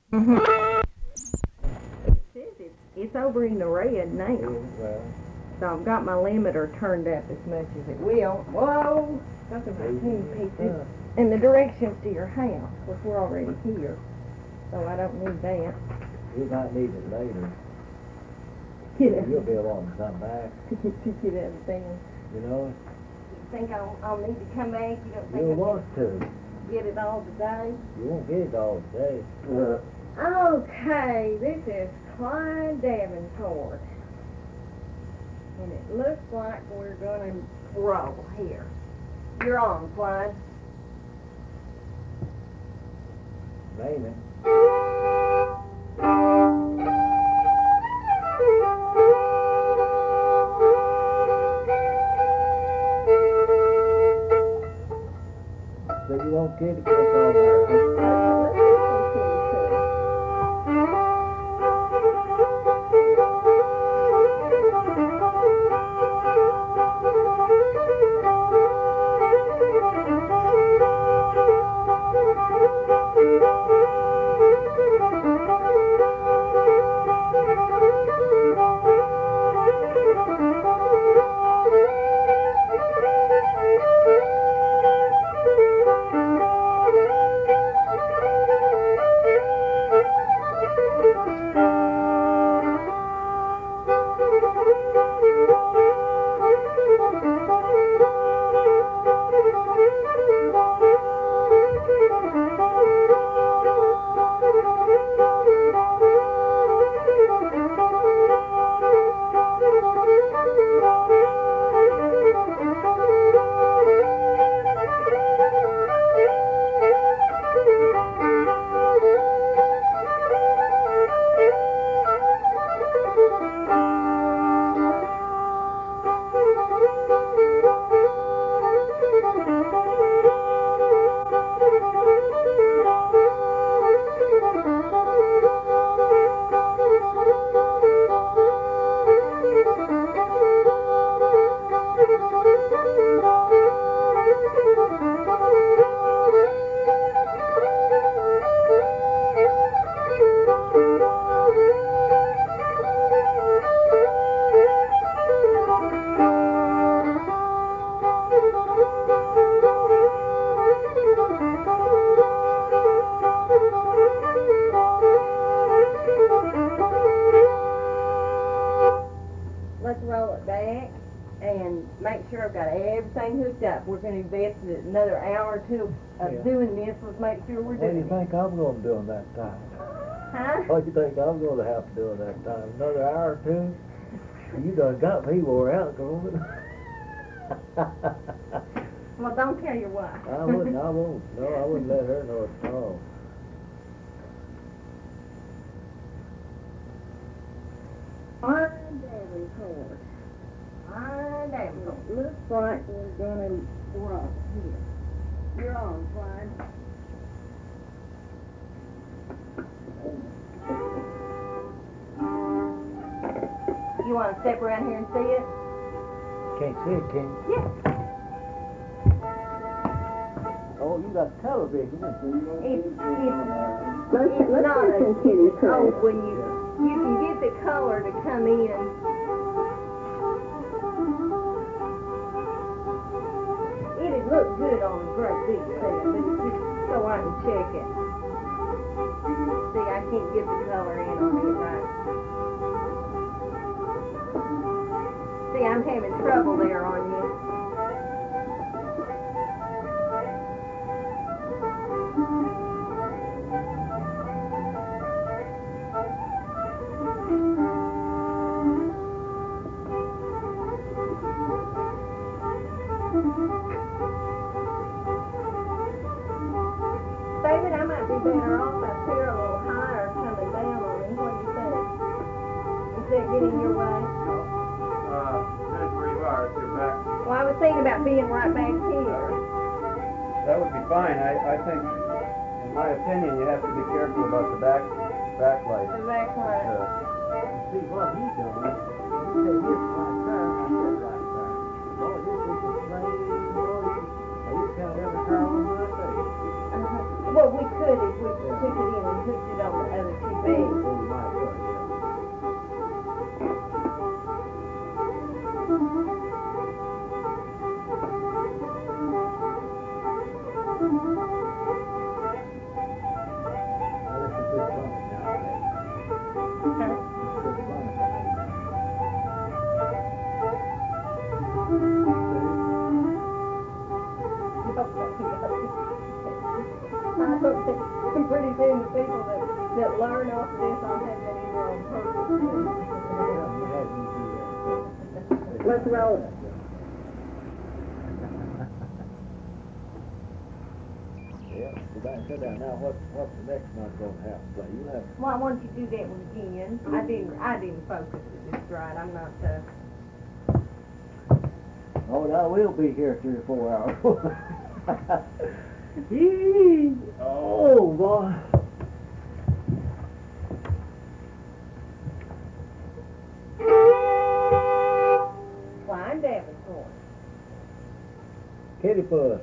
Mm-hmm. It says it's over in the red now. Well, So I've got my limiter turned up as much as it will. Whoa! Talking about 10 pieces. And the directions to your house, because we're already here. So I don't need that. you might need it later. Get You'll be able to come back, get everything. you know. You think I'll need to come back? You don't think You'll I want to. can get it all today? You won't get it all day. Okay, this is Clyde Davenport. And it looks like we're going to roll here. You're on, Clyde. Maybe. So you won't get it, it's all right. Let's roll it back and make sure I've got everything hooked up. We're going to invest another hour or two of Yeah. doing this. Let's make sure we're What do doing you it. think I'm going to do in that time? Huh? What do you think I'm going to have to do in that time? Another hour or two? You done got me wore out, going. Well, don't tell your wife. I wouldn't. No, I wouldn't let her know at all. Clyde Davenport. Clyde Davenport. Looks like we're going to roll here. You're on, Clyde. You want to step around here and see it? Can't see it, can you? Yeah. Oh, you got television. It's Let's not a listen to you, oh, Chris. when you can get the color to come in. It'd look good on a great big set, but it's just so I can check it. See, I can't get the color in on it right. See, I'm having trouble there on you. David, I might be better off up here a little higher coming down on me. What do you think? Is that getting your way? That's where you are, if you're back. Well, I was thinking about being right back here. That would be fine. I think, in my opinion, you have to be careful about the backlight. The back right. See what he's doing. He said this right there, and I said right there. Boy, this is the same boy. He count every car on my face. Well, we could if we took it in and hooked it on the other two beds. Oh, you might have done, yeah. Now, this is good plumbing nowadays. Okay. Good plumbing nowadays. Pretty soon the people that learn off this, I'll have that either on purpose. You had me do that. Let's roll it. Yeah, go back and sit down. Now, what's the next month gonna have to play? You have, Well, why don't you do that one again? I didn't focus it just right. I'm not, oh, now we'll be here 3 or 4 hours. Yee. Oh, boy. Flying Davenport. Kitty puss.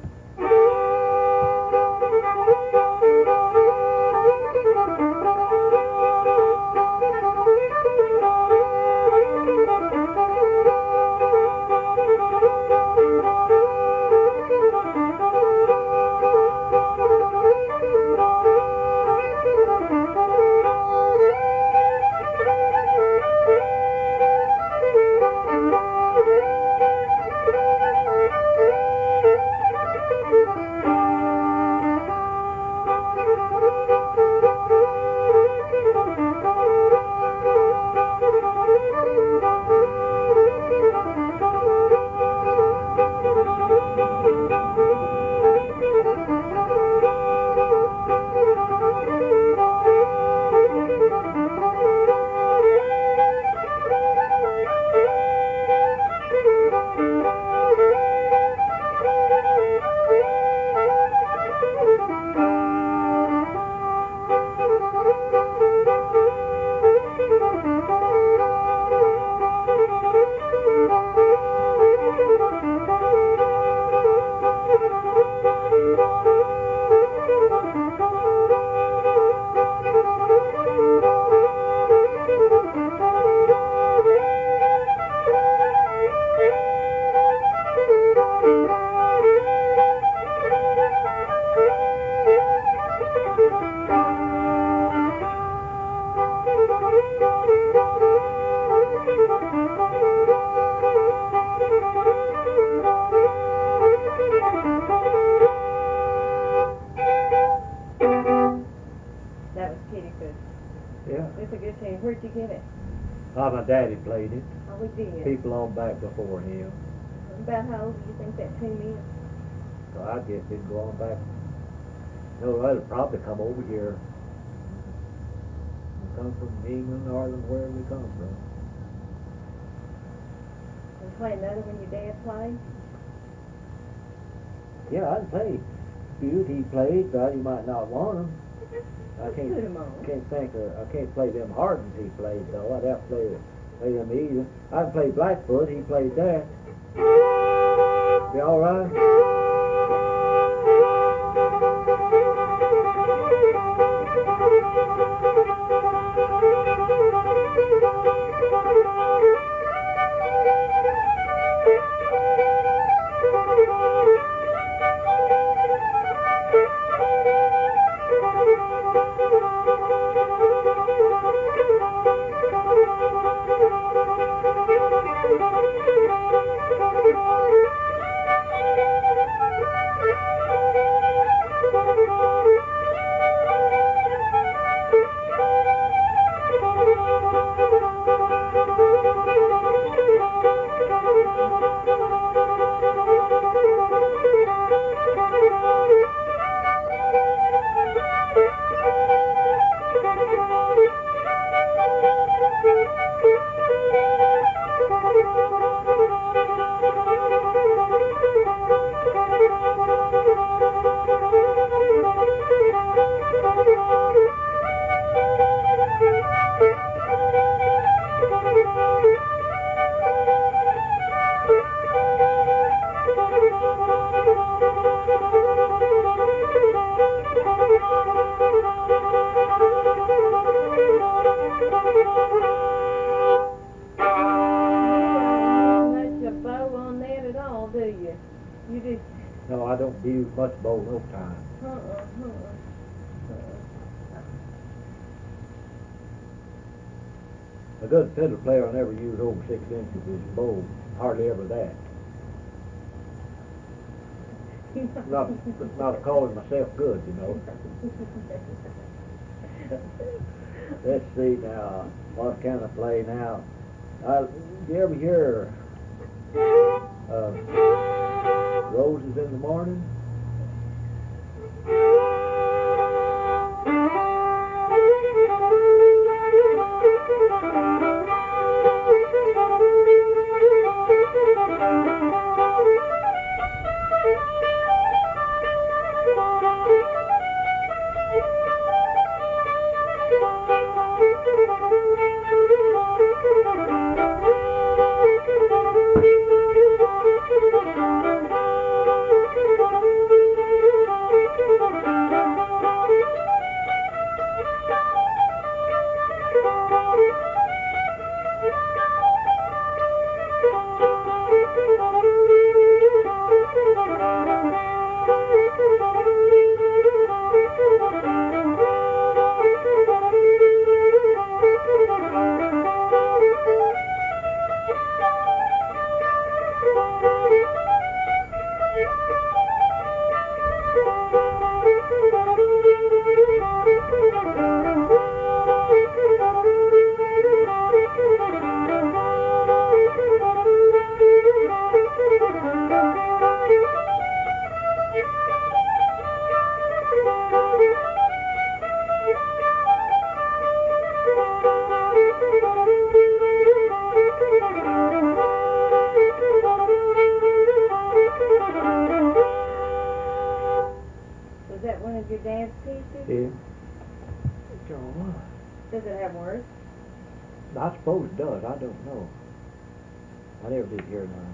That was Kitty Foot. Yeah. It's a good tune. Where'd you get it? My daddy played it. Oh, we did. People on back before him. About how old do you think that tune is? So I guess it'd go on back. No, that'll probably come over here. Come from England, Ireland, wherever they come from. And play another one your dad played? Yeah, I can play few he played, but you might not want them. I Put 'em on. I can't play them Hardens he played though. I'd have to play them either. I can play Blackfoot, he played that. You all right? You just, No, I don't use much bowl no time. A good fiddle player will never use over 6 inches as a bowl. Hardly ever that. Not calling myself good, you know. Let's see now. What can I play now? Do you ever hear Roses in the Morning? Was that one of your dad's pieces? Yeah. Sure was. Does it have words? I suppose it does. I don't know. I never did hear none.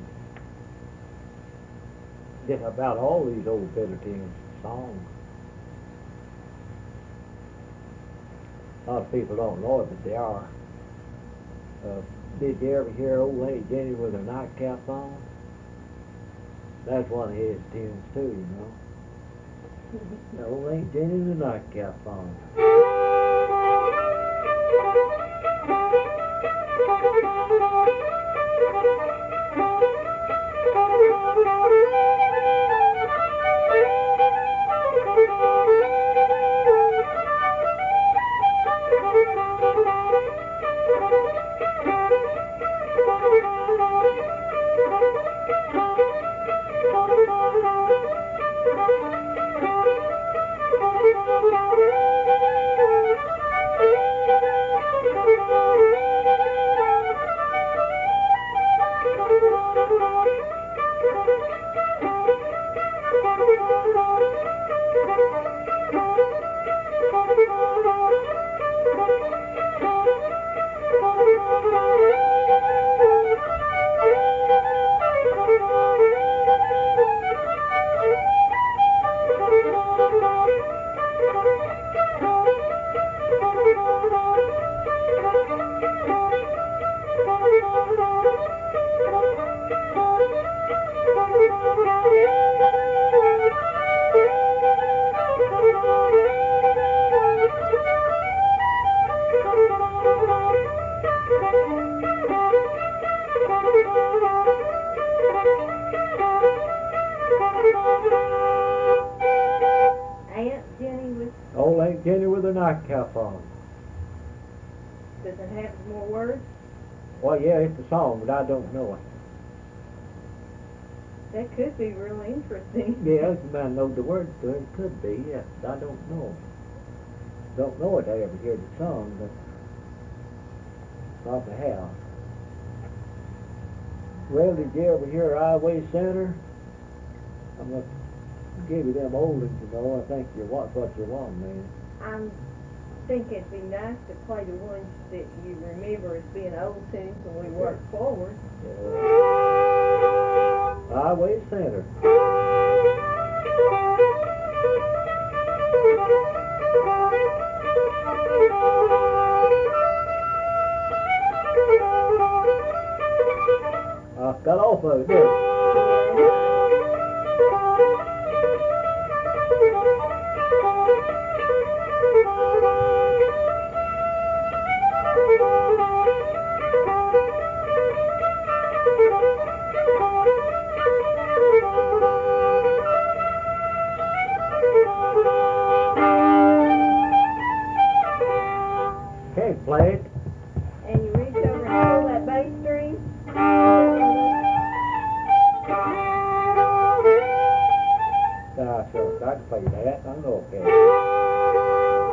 Just about all these old fiddle tunes songs. A lot of people don't know it, but they are. Did you ever hear Old Lady Jenny with her nightcap on? That's one of his tunes too, you know. Old Lady Jenny with her nightcap on. Aunt Jenny with, Old Lady Jenny with her nightcap on. does it have more words? Well, yeah, it's a song, but I don't know it. That could be real interesting. Yeah, if a man knows the words to it, it could be, yes, but I don't know. Don't know it, I ever hear the song, but probably have. Well, did you ever hear Highway Center? I'm going to give you them oldings, you know. I think you want what you want, man. I'm thinking it'd be nice to play the ones that you remember as being old tunes when we work forward. Highway Center. I got off of it, didn't I? play it. And you reach over and pull that bass string. Sure, I can play that. I know okay.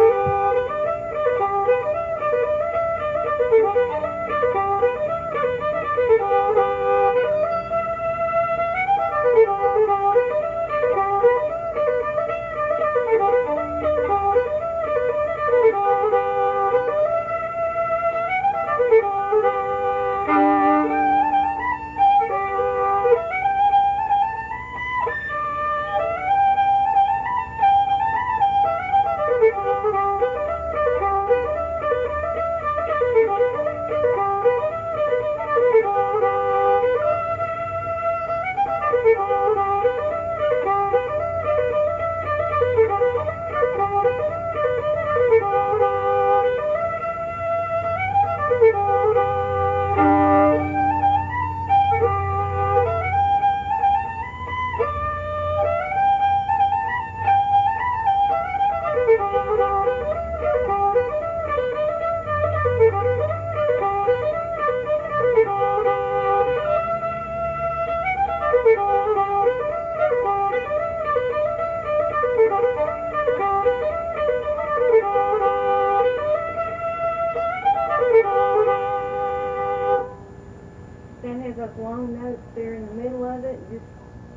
Then has those long notes there in the middle of it. Just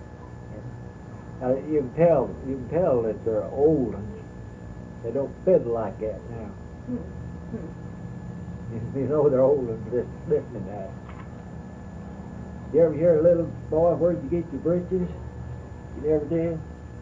You can tell that they're old ones. They don't fiddle like that now. You know they're old ones just listening to that. You ever hear a little boy, where'd you get your britches? You never did?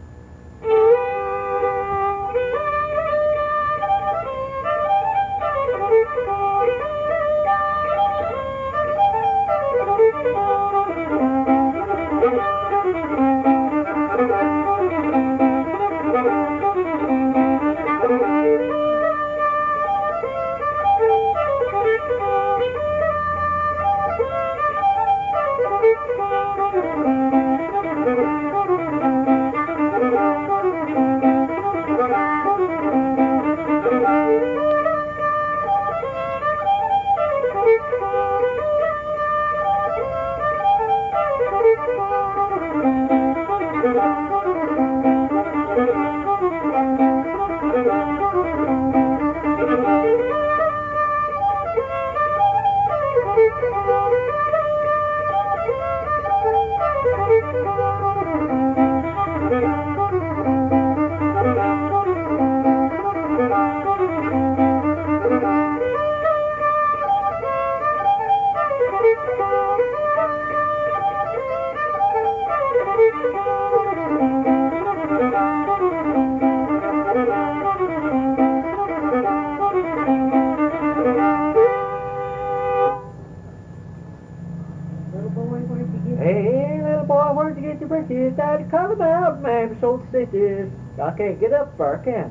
little boy, where'd you get Hey, little boy, where'd you get your britches? Time to come out, man, so stitches. I can't get up there, I can't.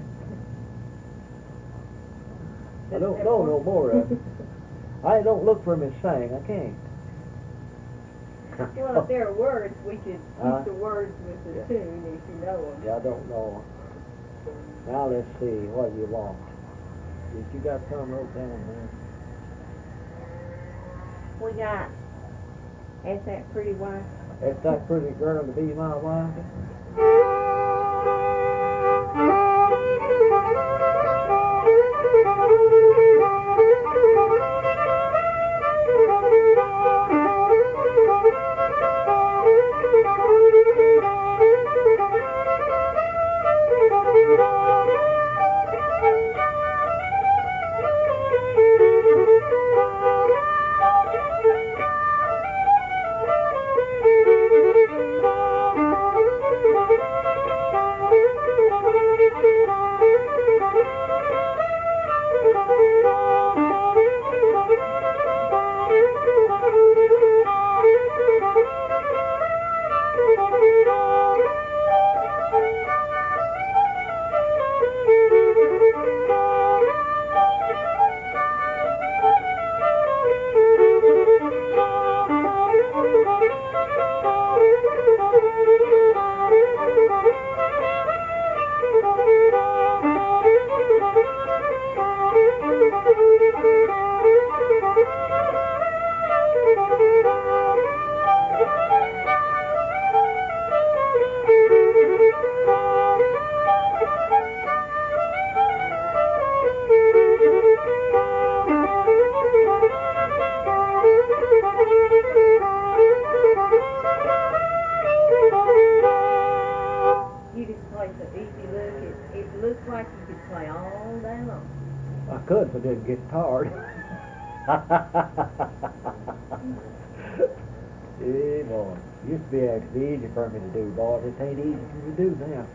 I don't know no more of it. I don't look for him and sing, I can't. Well, if there are words, we could Huh? keep the words with the Yeah. tune if you know them. Yeah, I don't know. Now let's see, what do you want? Did you got some wrote down there? We got, Ain't That Pretty Wife? That's that pretty girl to be my wife? all day long. I could if I didn't get tired. Hey, boy. Used to be actually easy for me to do, boy. It ain't easy for me to do now.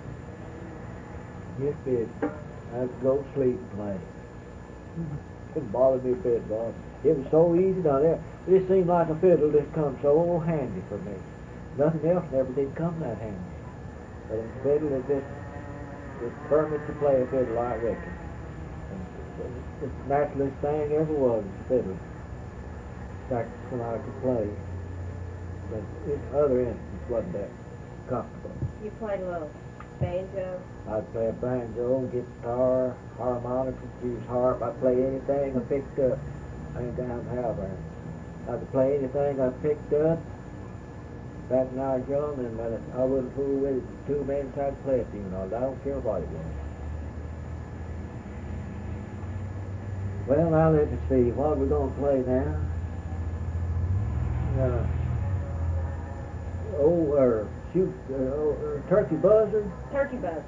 Used to be, I'd go to sleep and play. Couldn't bother me a bit, boy. It was so easy down there. It seemed like a fiddle just come so handy for me. Nothing else never did come that handy. But a fiddle is just perfect to play a fiddle, I reckon. The naturalest thing ever was a fiddle. Back when I could play. But in other instances wasn't that comfortable. You played a little banjo? I'd play a banjo, guitar, harmonica, use harp. I'd play anything I picked up. I ain't down how there. I'd play anything I picked up. Back when I was young, and I wouldn't fool with it. Too many times to play it, you know. I don't care what it was. Well, now let me see. What we're going to play now? Turkey Buzzard. Turkey buzzard.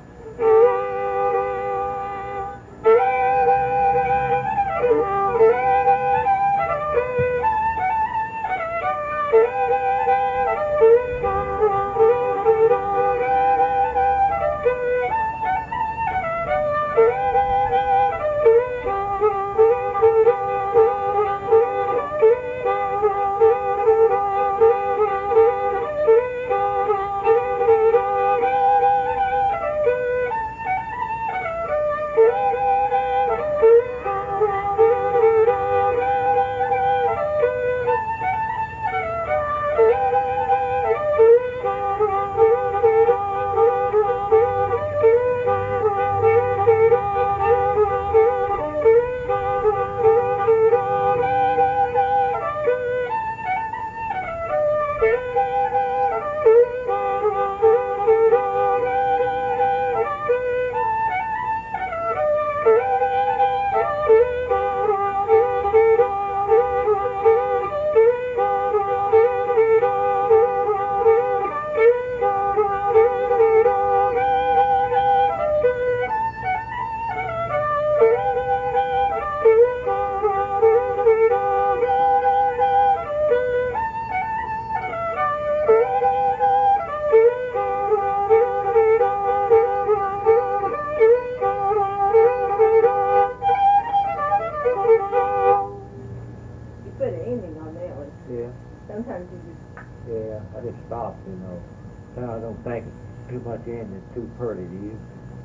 Sometimes you just... Yeah, I just stopped, you know. Now I don't think too much in it's too pretty to you.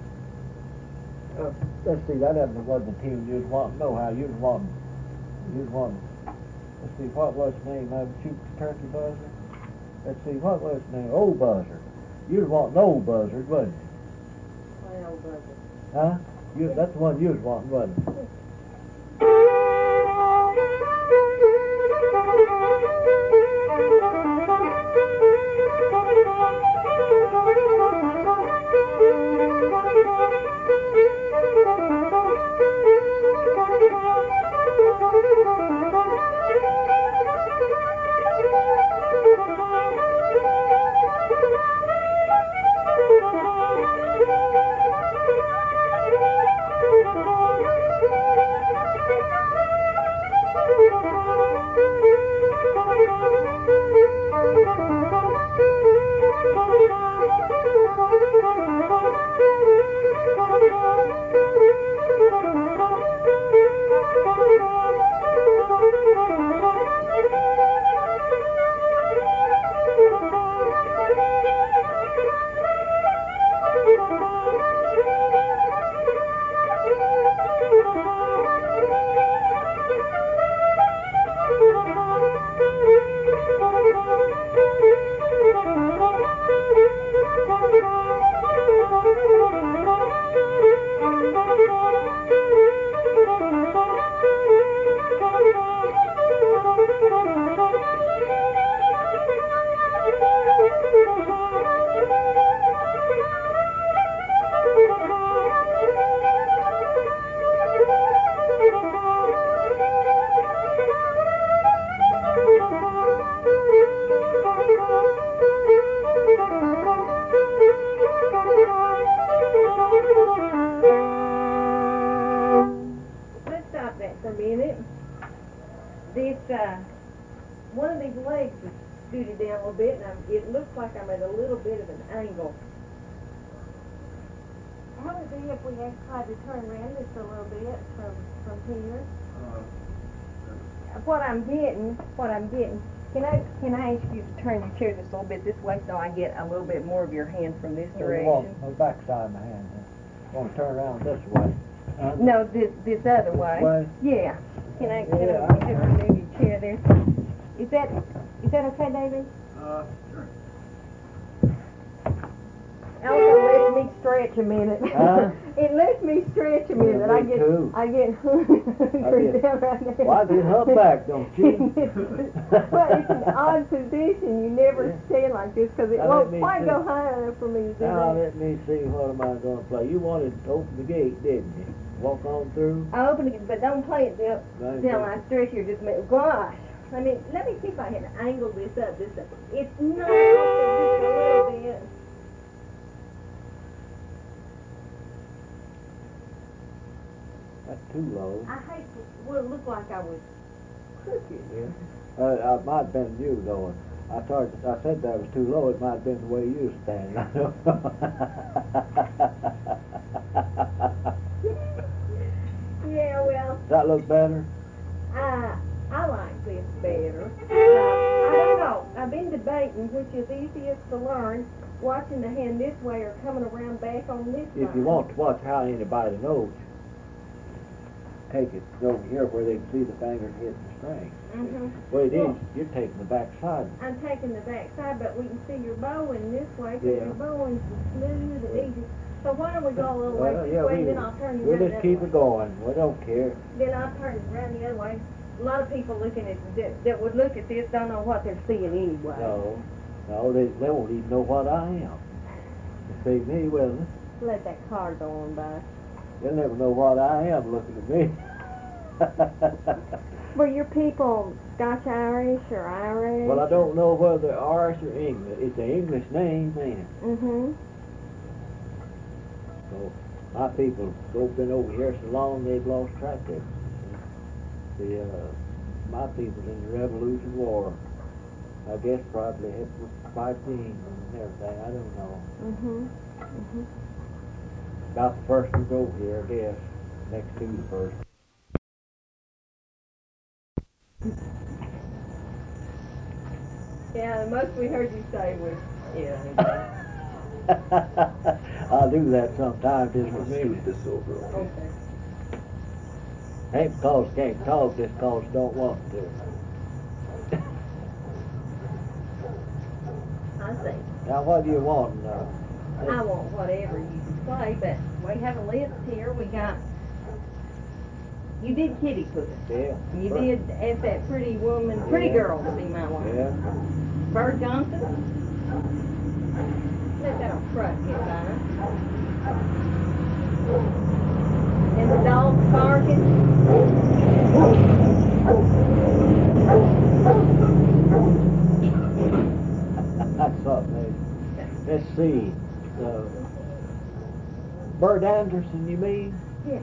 Let's see, that wasn't the tune you'd want. No, how you'd want. Let's see, what was the name of it? Turkey Buzzard? Let's see, what was the name? Old Buzzard. You'd want an Old Buzzard, wouldn't you? Play Old Buzzard. Huh? That's the one you was wanting, wasn't it? Thank you. this, one of these legs is scooted down a little bit, and it looks like I'm at a little bit of an angle. How would it be if we tried to turn around just a little bit from here? What I'm getting, can I ask you to turn your chair just a little bit this way so I get a little bit more of your hand from this direction? On the back side of my hand. Want to turn around this way? No, this other way. Way? Yeah. Can I Yeah, just remove your chair there? Is that okay, David? Sure. Also, let me stretch a minute. Huh? It lets me stretch a minute. Yeah, me too. I get hungry down right there. Why do you hump back, don't you? Well, it's an odd position. You never Yeah. stand like this because it Now, won't let me quite see. go high enough for me to do Now that. let me see, what am I going to play? You wanted to open the gate, didn't you? Walk on through? I open it, but don't play it till I stretch here just a minute. Gosh. Let me see if I can angle this up. It's not just a little bit. That's too low. I hate to look like I was crooked. Yeah. I might have been you though. I said that was too low. It might have been the way you were standing. I don't know. Yeah, well, Does that look better? I like this better. I don't know. I've been debating which is easiest to learn, watching the hand this way or coming around back on this side. If you want to watch how anybody knows, take it over here where they can see the fingers hitting the string. Mm-hmm. What it is, Well, you're taking the back side. I'm taking the back side, but we can see your bowing this way, because Yeah. your bowing's smooth and easy. So why don't we go a little way Well, this yeah, way, and then I'll turn you we'll around just the keep other it way. going. We don't care. Then I'll turn around the other way. A lot of people looking at that would look at this don't know what they're seeing anyway. No, they won't even know what I am. They see me, well, Let that car go on by. they'll never know what I am looking at me. Were your people Scotch-Irish or Irish? Well, I don't know whether they're Irish or English. It's an English name, man. Mm-hmm. So my people have been over here so long they've lost track of it. My people in the Revolution War, I guess probably had to fight the England and everything. I don't know. Mm-hmm. Mm-hmm. About the first ones over here, I guess. Next to the first. Yeah, the most we heard you say was, yeah. I'll do that sometimes just for me. Okay. Ain't because can't talk, just because don't want to. I see. Now what do you want? I want whatever you can play, but we have a list here. We got, you did Kitty Puss. Yeah. You did ask that pretty woman, pretty girl to be my wife. Yeah. Bird Johnson. Let that old truck get by. And the dog barking. That's something. Let's see. Bert Anderson, you mean? Yes.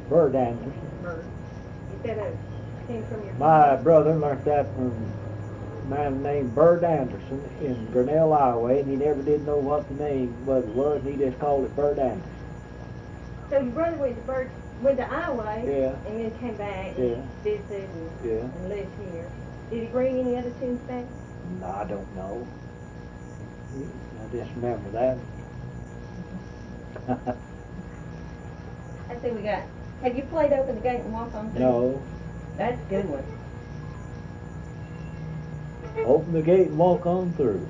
Bird Anderson. Bird. You said it came from your My brother learned that from a man named Bird Anderson in Grinnell, Iowa, and he never did know what the name was, and he just called it Bird Anderson. So your brother went to Iowa, Yeah. and then came back Yeah. and visited Yeah. and lived here. Did he bring any other tunes back? No, I don't know. I just remember that. Let's see, we got. Have you played Open the Gate and Walk On Through? No. That's a good one. Open the gate and walk on through.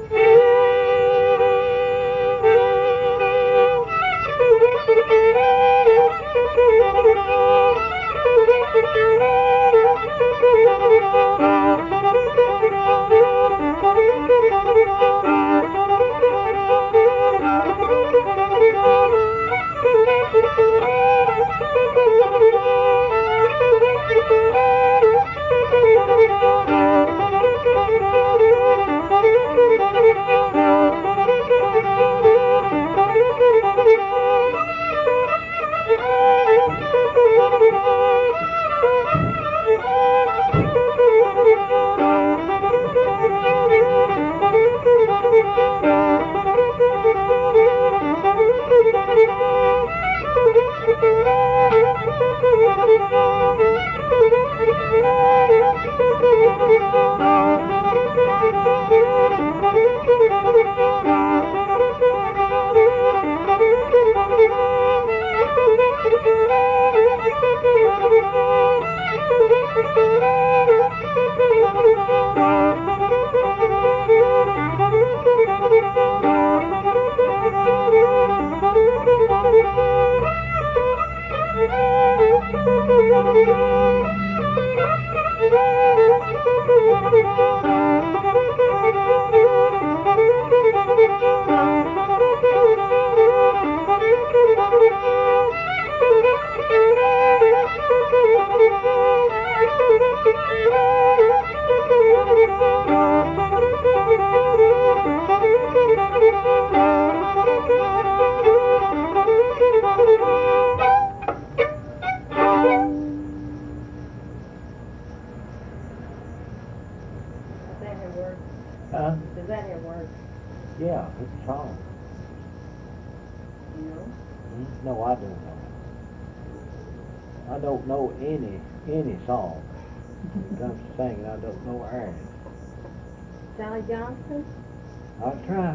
Does that here work? Yeah, it's a song. You know? No, I don't know. I don't know any song. When it comes to singing, I don't know airs. Sally Johnson? I'll try.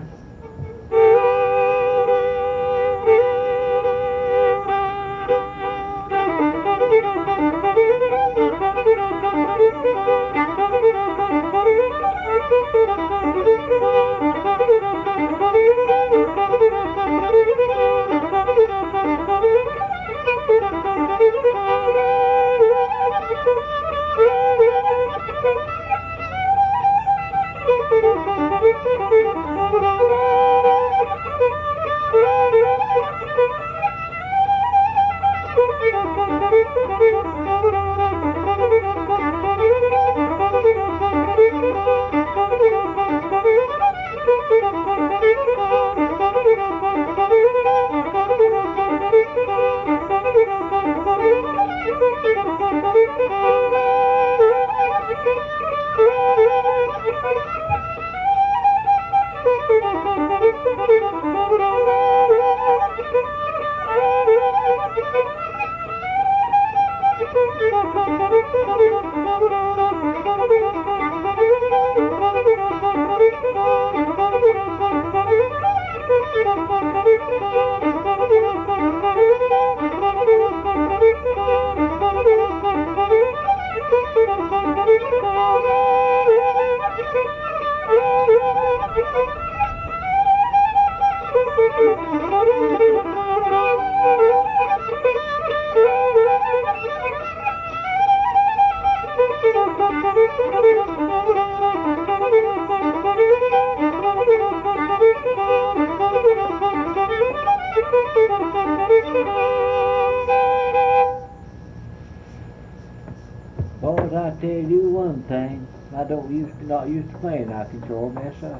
Boys, I tell you one thing, I not used to playing I control myself.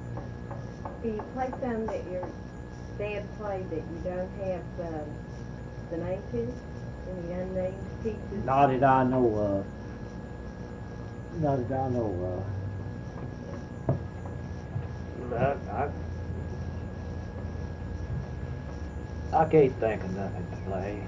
Do you play some that your dad played that you don't have the name to? names, teachers? Not that I know of. Not that I know of. I can't think of nothing to play.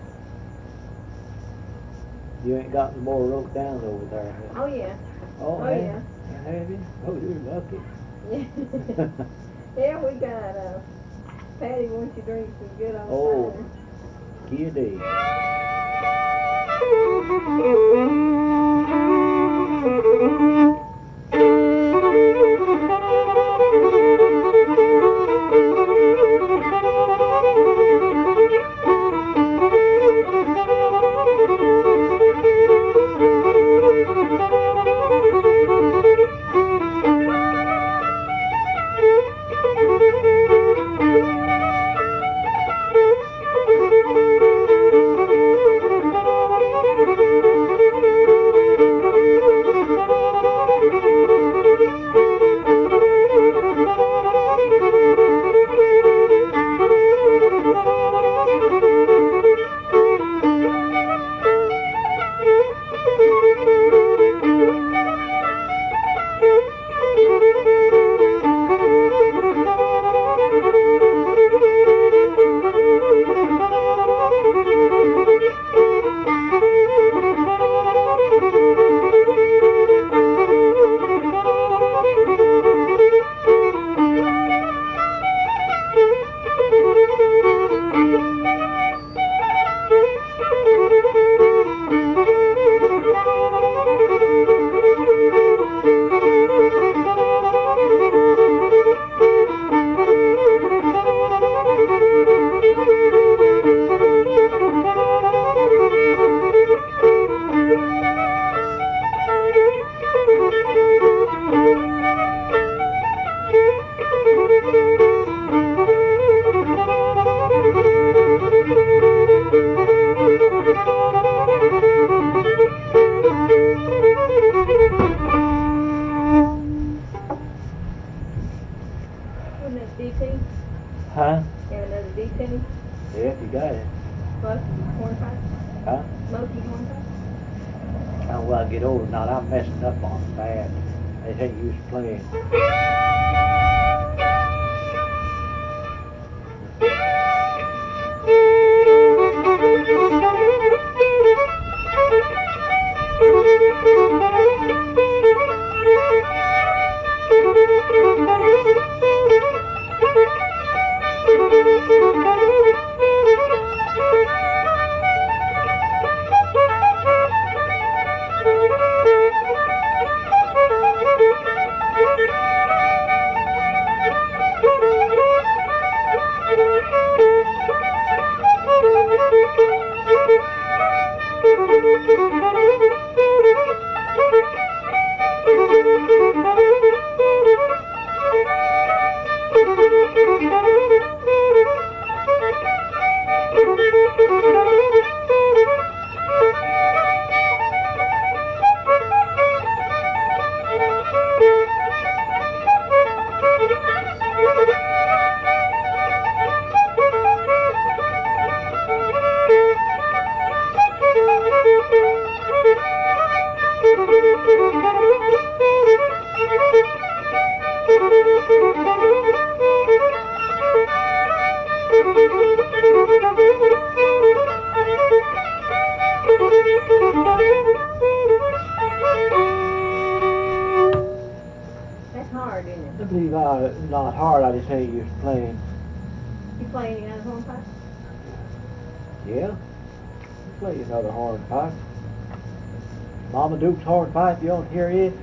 You ain't got any more wrote down over there, huh? Oh, yeah. Oh, Oh, have- yeah. Have you? Oh, you're lucky. Yeah. Yeah, we got, Patty wants you to drink some good old Oh. cider. Kitty. Wasn't that DT? Huh? You have another DT? Yeah, if you got it. Smoky hornpipe? Huh? Smoky hornpipe? Oh, well, I get older now. I'm messing up on them bad. They ain't used to playing. That's hard, isn't I it? believe not hard. I just ain't used to playing. You play any other hornpipe? Yeah. Play another hornpipe. Mama Duke's hornpipe. You don't hear it?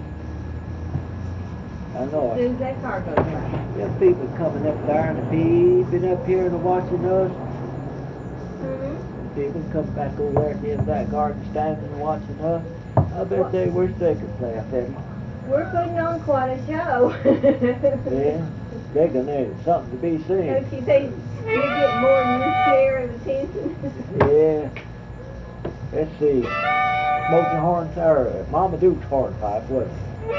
I know As it. soon as that car goes by. Them people coming up there and peeping up here and watching us. Mm-hmm. People come back over there at the end of that garden standing and watching us. I bet they wish they could play a fiddle. We're putting on quite a show. Yeah. They're gonna something to be seen. Don't you think you get more than your share of attention? Yeah. Let's see. Smoking horn, or Mama Duke's hornpipe, wasn't it?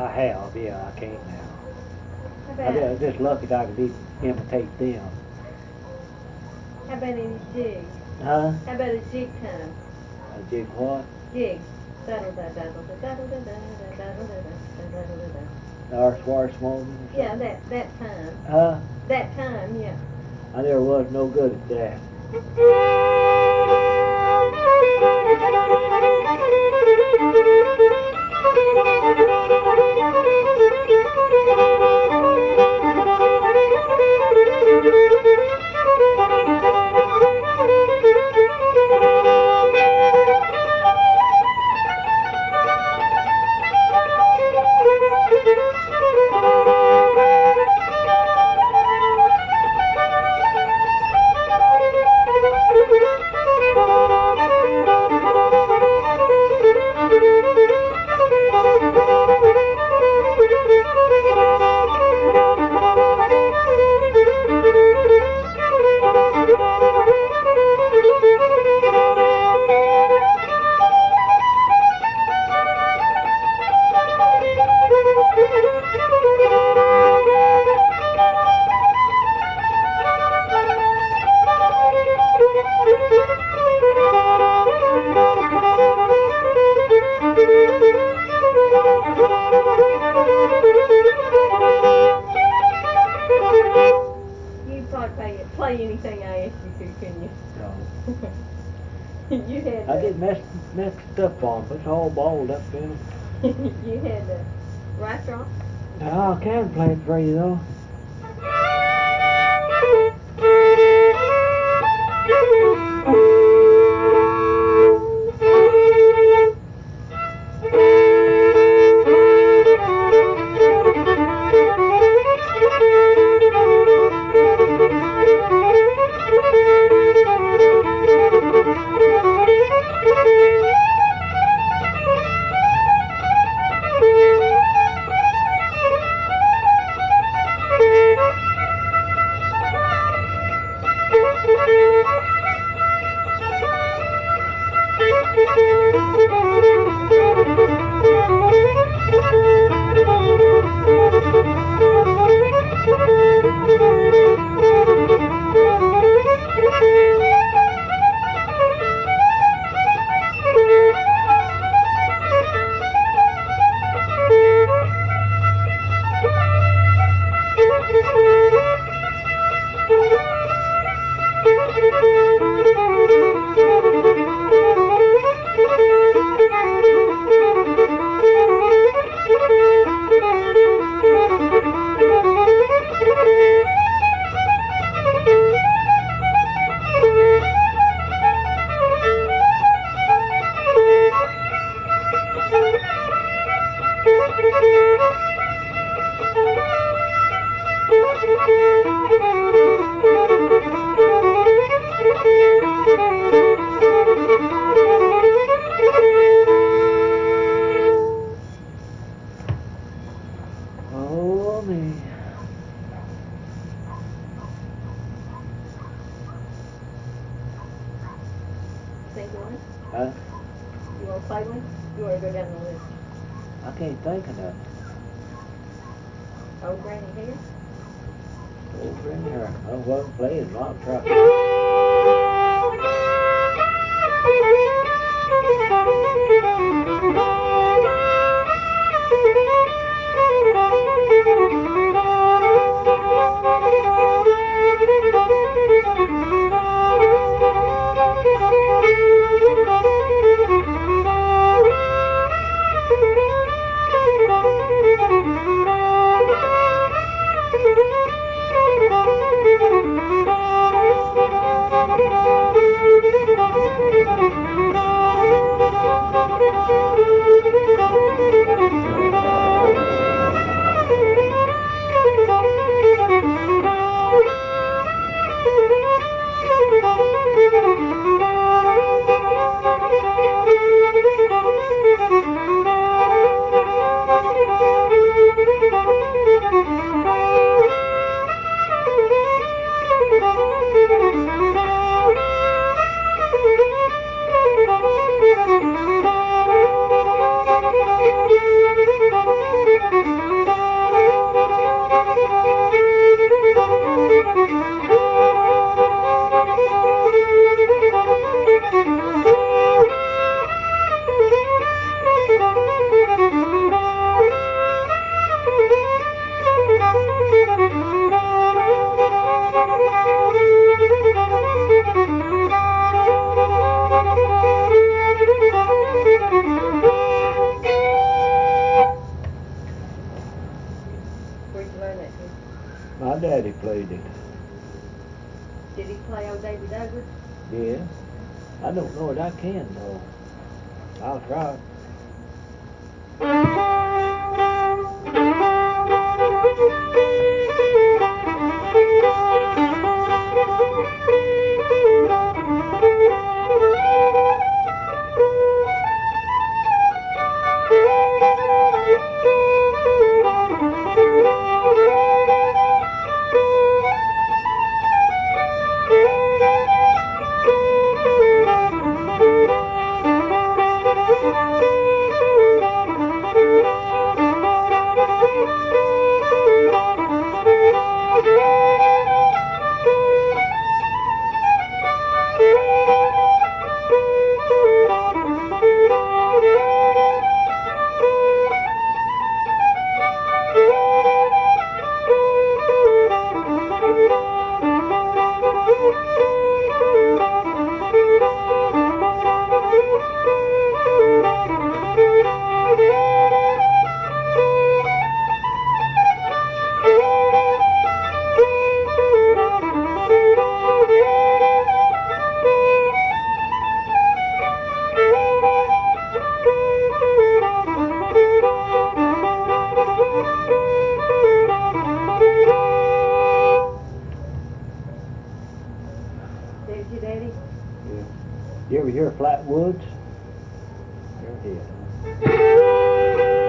have, yeah, I can't now. How I about, just lucky that I could imitate them. how about any jig? Huh? How about a jig time? A jig what? Jig. Da-da-da-da-da-da-da-da-da-da-da-da-da-da-da. Our Swartz moment? Yeah, that time. Huh? That time, yeah. I never was no good at that. You probably play anything I ask you to, couldn't you? No. You had I get messed up on, but it's all balled up in. you had the right rock. Now I can play it for you though. Oh me. Think one? Huh? You want to play one? You want to go down the list? I can't think of nothing. Old Granny Hair? Over in here. I wasn't playing, not trying. learn that to? My daddy played it. Did he play old Davy Douglas? Yeah. I don't know it. I can though. I'll try. Did you, Daddy? Yeah. You ever hear of Flat Woods? Never did, huh?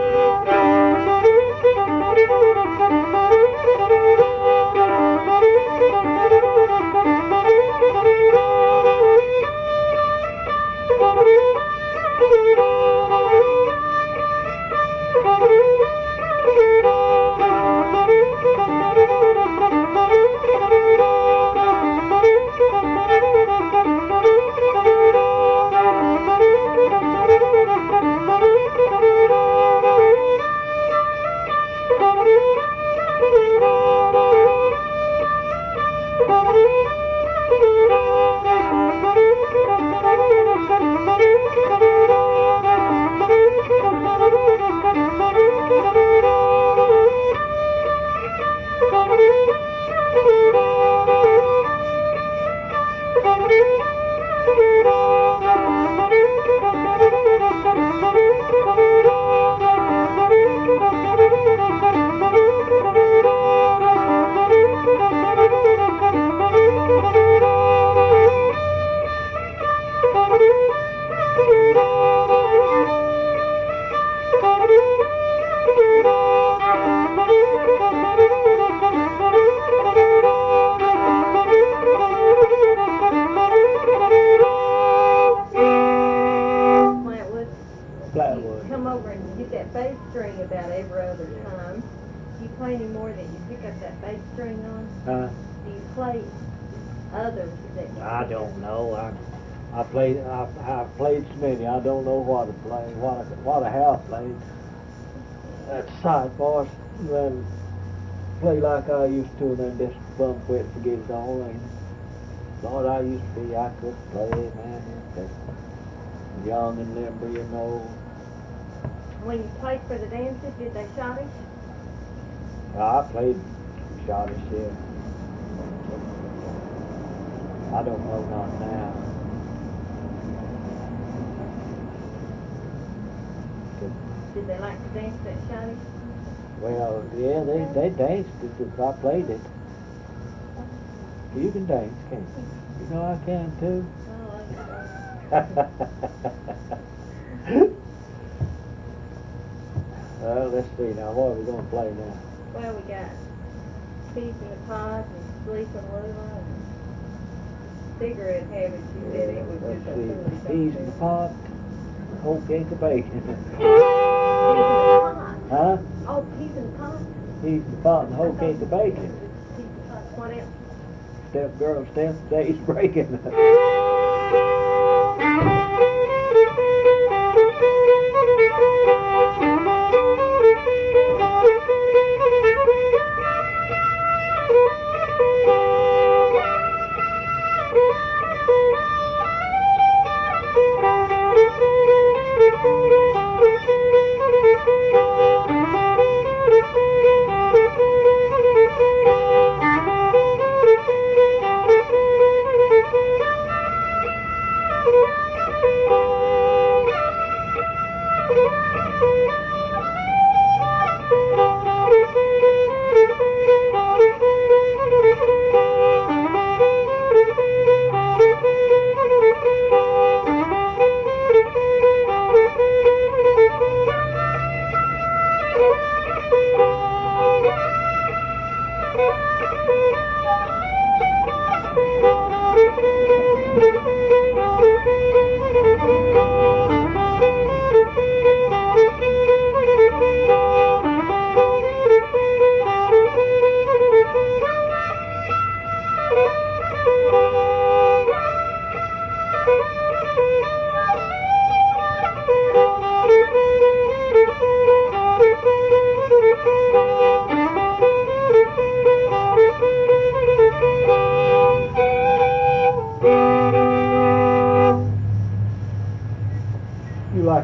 Flatwood. Come over and get that bass string about every other time. Do you play any more that you pick up that bass string on? Do you play others that you I don't know. I played so many. I don't know what to play. What I have played. That sidebars, then play like I used to, and then just bump it, forget it all. And Lord, I used to be. I could play, man. Young and limber, you know. When you played for the dances, did they shot it? I played Scottish, yeah. I don't know not now. Did they like to dance that shotty? Well, yeah, they danced it if I played it. You can dance, can't you? You know I can too. Well, let's see now. What are we going to play now? Well, we got Peas in the Pod and Sleeping Lula and Cigarette Habits. You said it was Let's just a see. foolish Peas in the pot, whole cake of bacon. Peas in the Pot. Huh? Oh, Peas in the Pot. Peas in the pot and whole cake of bacon. Peas in the Pot. What else? Step girl, step, day's breaking.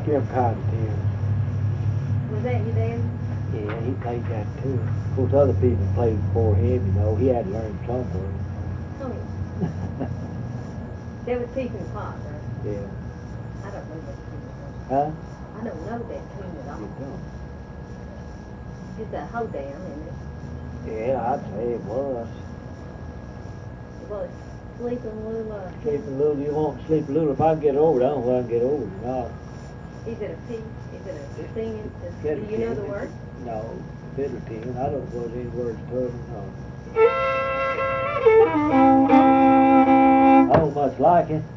them kind of tunes. Was that your dad? Yeah, he played that too. Of course, other people played before him, you know. He had to learn somewhere. Oh, yeah. That was Peeping Pot, right? Yeah. I don't know that tune at all. Huh? I don't know that tune at all. You don't? It's a hoedown, isn't it? Yeah, I'd say it was. Well, it's Sleeping Little, Sleep a little, you won't sleep a little. If I can get over it, I don't know if I can get over it or not. is it a piece? Is it a singing? Do Fiddle you know the tune. words? No, fiddle tune. I don't know if there's any words to it or not. I don't much like it.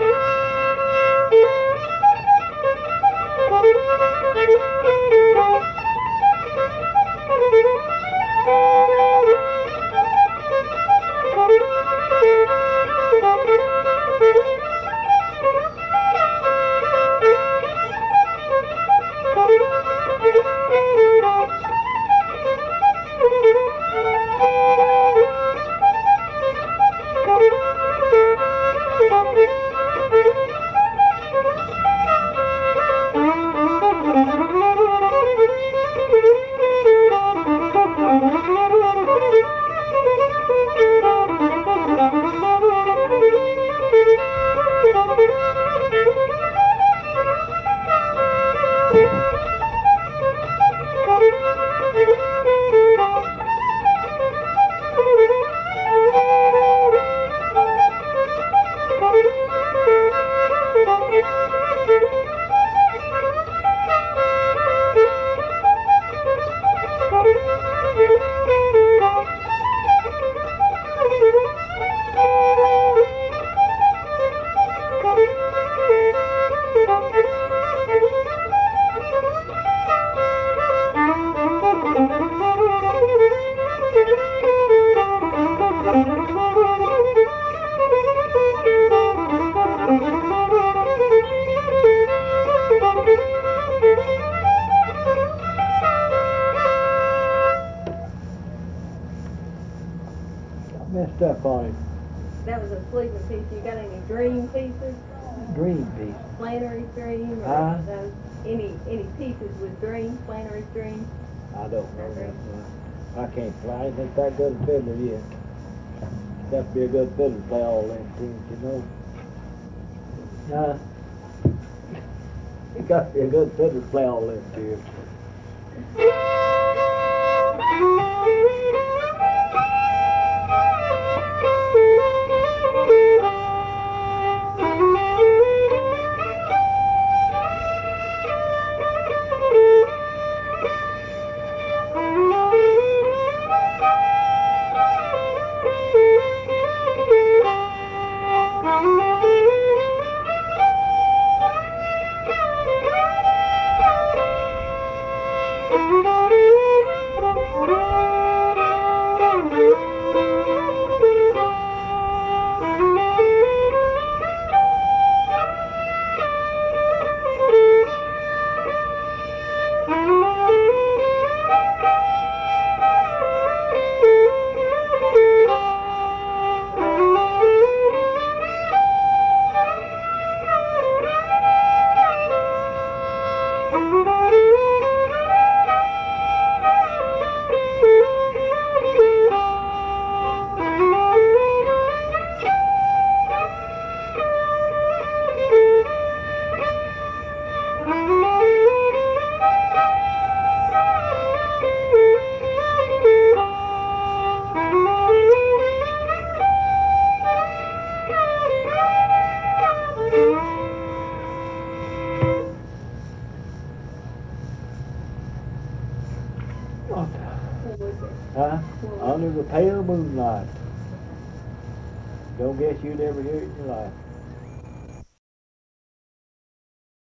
Messed up on it. That was a sleeping piece. You got any dream pieces? Dream piece. Flannery's Dream? Or Huh? those, any pieces with dreams? Flannery's Dream? I don't know that one. I can't play. I ain't think that good a fiddler yet. Got to be a good fiddler to play all them tunes, you know. You got to be a good fiddler to play all them tunes. Huh? Under the pale moonlight. Don't guess you'd ever hear it in your life.